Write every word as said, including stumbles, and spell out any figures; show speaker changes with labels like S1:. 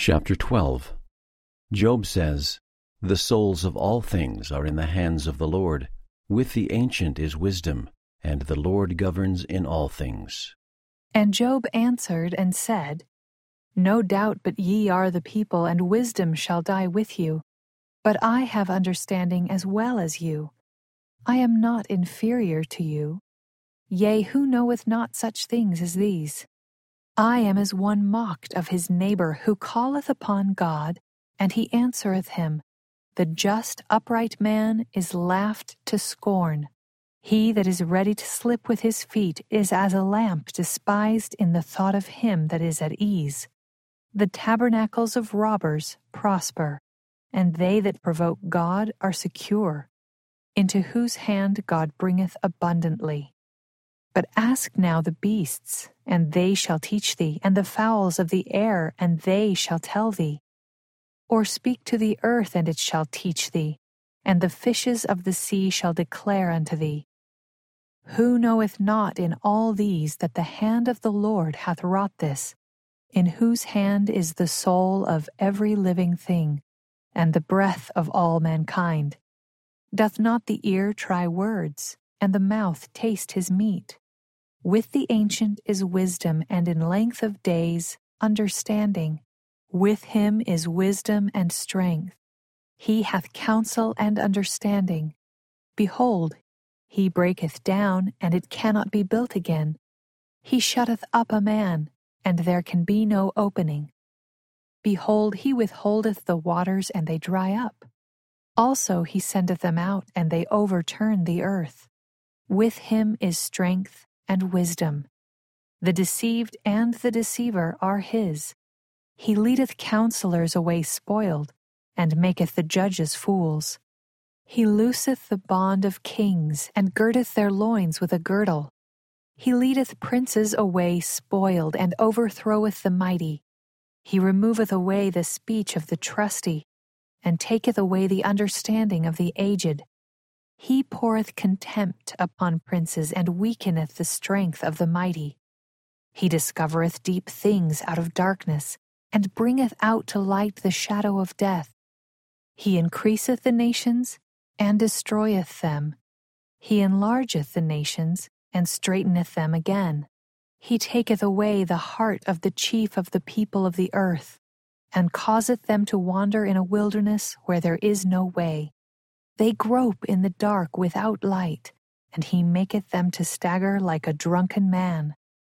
S1: Chapter twelve. Job says, "The souls of all things are in the hands of the Lord. With the ancient is wisdom, and the Lord governs in all things."
S2: And Job answered and said, No doubt but ye are the people, and wisdom shall die with you. But I have understanding as well as you. I am not inferior to you. Yea, who knoweth not such things as these? I am as one mocked of his neighbor, who calleth upon God, and he answereth him. The just upright man is laughed to scorn. He that is ready to slip with his feet is as a lamp despised in the thought of him that is at ease. The tabernacles of robbers prosper, and they that provoke God are secure, into whose hand God bringeth abundantly. But ask now the beasts, and they shall teach thee, and the fowls of the air, and they shall tell thee. Or speak to the earth, and it shall teach thee, and the fishes of the sea shall declare unto thee. Who knoweth not in all these that the hand of the Lord hath wrought this, in whose hand is the soul of every living thing, and the breath of all mankind? Doth not the ear try words, and the mouth taste his meat? With the ancient is wisdom, and in length of days understanding. With him is wisdom and strength. He hath counsel and understanding. Behold, he breaketh down, and it cannot be built again. He shutteth up a man, and there can be no opening. Behold, he withholdeth the waters, and they dry up. Also he sendeth them out, and they overturn the earth. With him is strength and wisdom. The deceived and the deceiver are his. He leadeth counselors away spoiled, and maketh the judges fools. He looseth the bond of kings, and girdeth their loins with a girdle. He leadeth princes away spoiled, and overthroweth the mighty. He removeth away the speech of the trusty, and taketh away the understanding of the aged. He poureth contempt upon princes, and weakeneth the strength of the mighty. He discovereth deep things out of darkness, and bringeth out to light the shadow of death. He increaseth the nations, and destroyeth them. He enlargeth the nations, and straiteneth them again. He taketh away the heart of the chief of the people of the earth, and causeth them to wander in a wilderness where there is no way. They grope in the dark without light, and he maketh them to stagger like a drunken man.